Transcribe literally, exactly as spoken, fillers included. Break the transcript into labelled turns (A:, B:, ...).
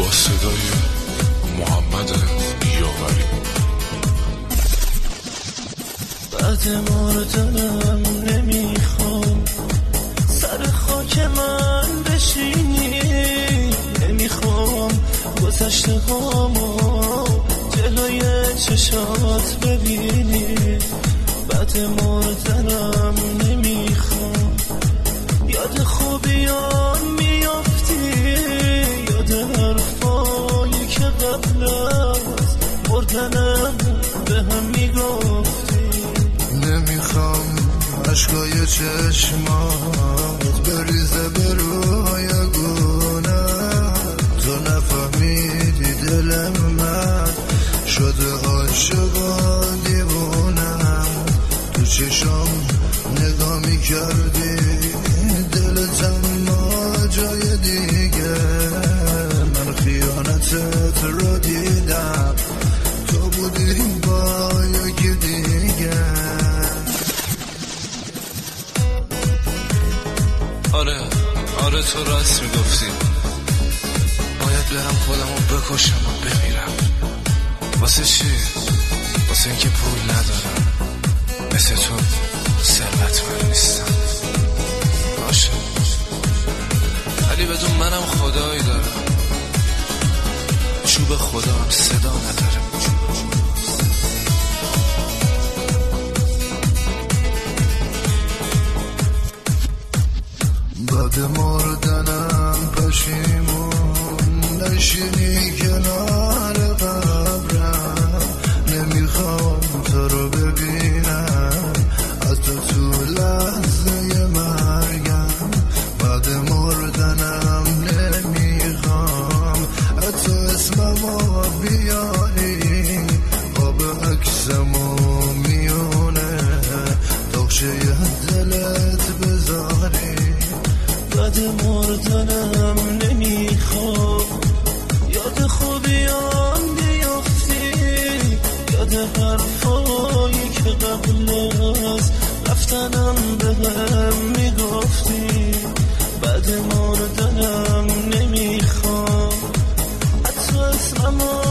A: با صدای محمد یاوری.
B: بعد مردنم نمیخوام سر خاک من بشینی، نمیخوام گذشته هامو جلوی چشات ببینی. بعد مردنم نمیخوام یاد خوبیان میافتی، یاد حرفایی که قبل از مردنم به هم میگفتی. نمیخوام عشقای چشمات بریزه به روی گونم، تو نفهمیدی دل من شده عاشق و دیوونم. تو چشم نگاه میکردی دلت اما جای دیگه، من خیانتت رو دیدم، تو بودی با یکی دیگه.
C: آره آره تو راست میگفتی، باید برم خودمو بکشم و بمیرم. واسه چی؟ واسه اینکه پول ندارم، مثل تو ثروتمند نیستم. باشه ولی بدون منم خدایی دارم، چوب خدا هم صدا نداره.
B: بعد مردنم پشیمون نشینی کنار قبرم، نمیخوام تو رو ببینم حتی تو لحظه مرگم. بعد مردنم نمیخوام حتی اسممو بیاری، آب عکسمو میونه تاخشه دلت بذاری. بعد مردنم نمیخوام یاد خوبیان بیافتی، یاد حرفایی که قبل از رفتنم به هم میگفتی. بعد مردنم نمیخوام حتی اسممو